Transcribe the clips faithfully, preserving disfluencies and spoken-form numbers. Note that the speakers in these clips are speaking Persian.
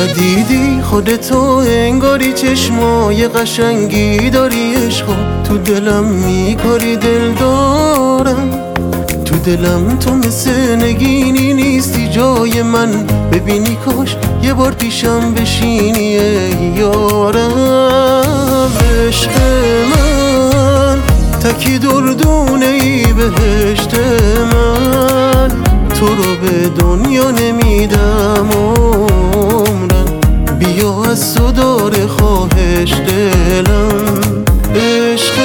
ندیدی خودتو، انگاری چشمای قشنگی داری، عشقا تو دلم میکاری دل دارم. تو دلم تو مثل نگینی نیستی جای من، ببینی کاش یه بار پیشم بشینی ای یارم. عشق من تکی دردونه ای بهشت من، تو رو به دنیا نمیدم عمرم، بیا از تو داره خواهش دلم. عشق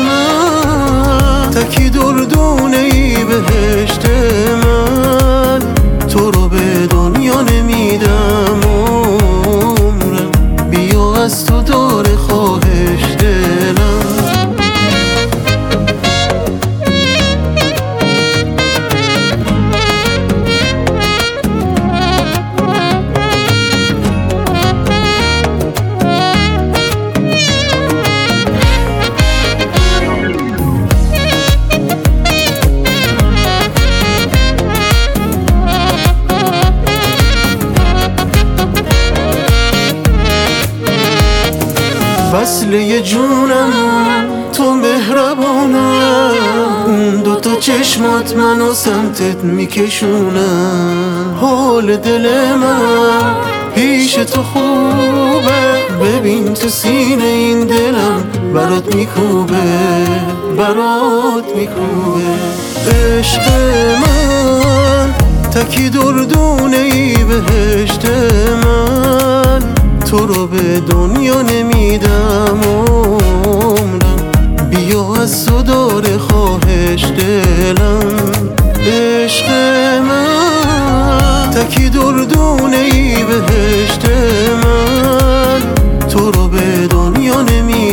من تکی دردونه ای بهشت من، تو رو به دنیا نمیدم عمرم، بیا از تو داره خواهش دلم. وصله جونم تو مهربانم، دوتا چشمات منو سمتت میکشونم. حال دل من پیش تو خوبه، ببین تو سینه این دلم برات میکوبه، برات میکوبه. عشق من تکی دردونه ای بهشت من، تو رو به دنیا نمیدم عمرم، بیا از تو داره خواهش دلم. عشق من تکی دردونه ای بهشت من، تو رو به دنیا نمیدم